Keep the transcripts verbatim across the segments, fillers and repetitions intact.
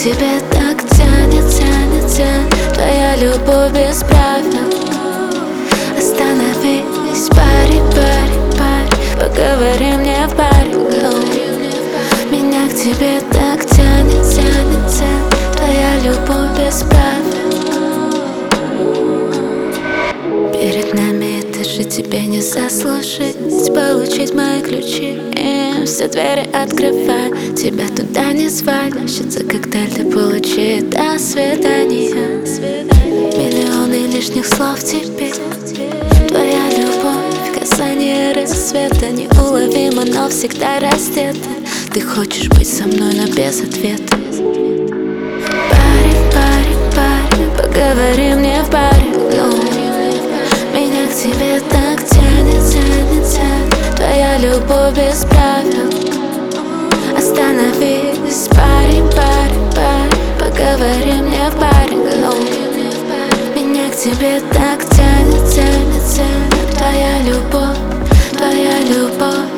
тебе так тянет, тянет, тянет твоя любовь без правил. Остановись, парень, парень, парень, поговори мне в баре. Меня к тебе так тянет, тянет, тянет твоя любовь без правил. Перед нами этажи, тебе не заслужить получить мои ключи и все двери открывай. Тебя туда не звали, счется коктейль ты получи. До свидания. Миллионы лишних слов теперь. Твоя любовь, касание рассвета неуловимо, но всегда раздета. Ты хочешь быть со мной, но без ответа. Парень, парень, парень, поговори мне в баре. Ну, меня к тебе так тянет, тянет, тянет твоя любовь без правил. Остановись, парень, парень, парень, поговори мне в баре. Ну, меня к тебе так тянет, тянет, тянет твоя любовь, твоя любовь.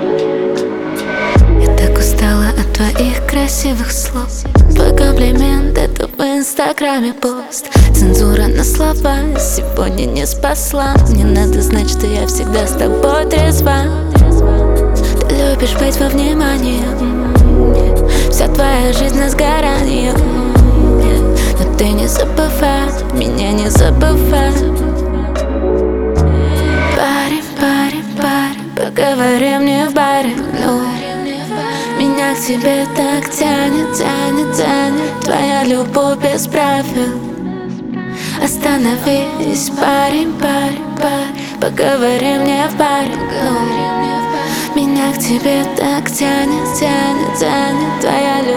Я так устала от твоих красивых слов. Твой комплимент — это в инстаграме пост. Цензура на слова сегодня не спасла. Мне надо знать, что я всегда с тобой трезва. Ты любишь быть во внимании, вся твоя жизнь на сгорании. Но ты не забывай, меня не забывай. Парень, парень, парень, поговори мне в баре. Ну, меня к тебе так тянет, тянет, тянет твоя любовь без правил. Остановись, парень, парень, парень, поговори мне в баре. Ну, меня к тебе так тянет, тянет, тянет твоя любовь.